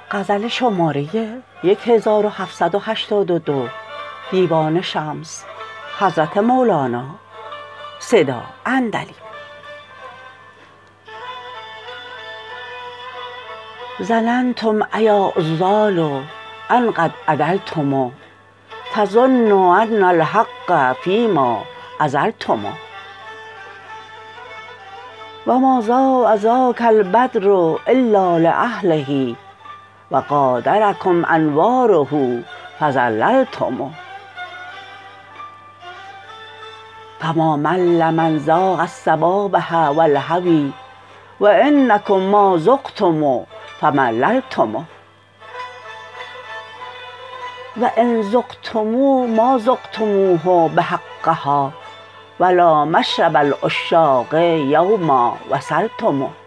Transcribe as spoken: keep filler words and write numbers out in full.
غزل شماره هزار و هفتصد و هشتاد و دو دیوان شمس حضرت مولانا صدا عندلیب. ظننتم ایا عذال ان قد عدلتم تظنوا ان الحق فیما عذلتم و ما ضاء ذاک البدر الا لاهله و غادرکم انواره فضللتم فما مل من ذاق الصبابح و الهوی و انکم ما ذقتم فمللتم و ان ذقتموه ما ذقتموه بحقها و لا مشرب العشاق یوما وصلتم